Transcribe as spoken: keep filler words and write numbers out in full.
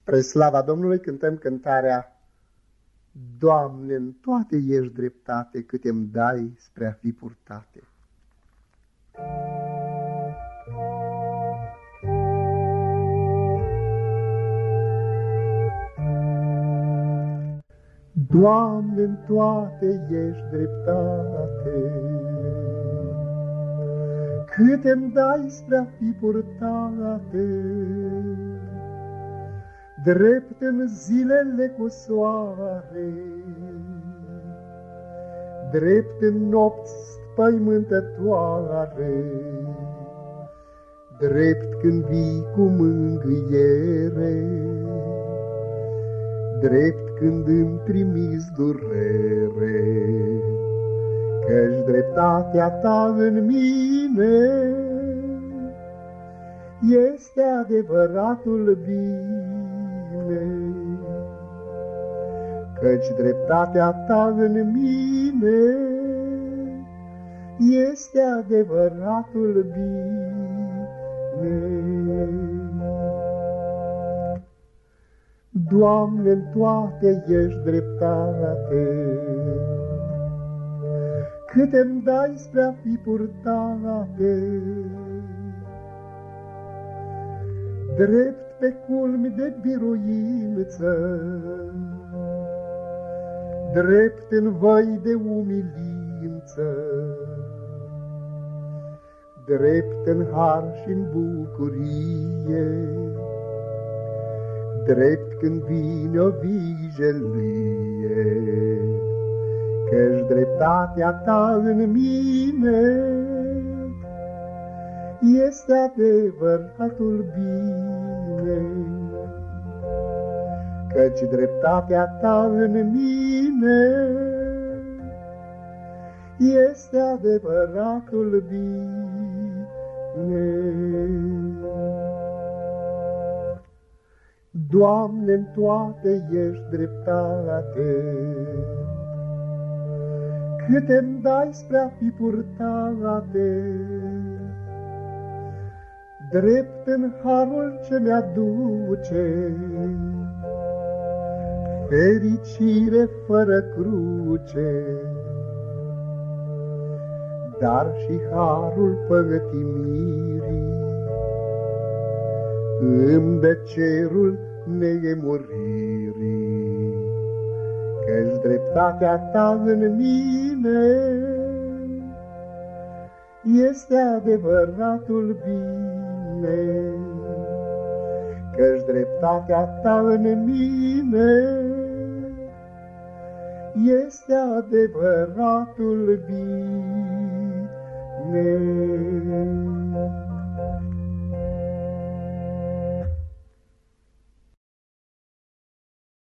Spre slava Domnului cântăm cântarea: Doamne, în toate ești dreptate, cât îmi dai spre a fi purtate. Doamne, în toate ești dreptate, cât îmi dai spre a fi purtate. Drept în zilele cu soare, drept în nopți spăimântătoare, drept când vii cu mângâiere, drept când îmi trimiți durere, căci dreptatea ta în mine este adevăratul bine. Căci dreptatea ta în mine este adevăratul bine. Doamne, în toate ești dreptate, cât îmi dai spre a fi purtate. Drept pe culmi de biruință, drept în văi de umilință, drept în har și în bucurie, drept când vine o vijelie, căci dreptatea ta în mine este adevăratul bine. Căci dreptatea ta în mine este adevăratul bine. Doamne, în toate ești dreptate, cât îmi dai spre a fi purtate. Drept în harul ce mi-aduce fericire fără cruce, dar și harul păgătimirii îmi dă cerul neemuririi. Căci dreptatea ta în mine este adevăratul bine. Căci dreptatea ta în mine este adevăratul bine.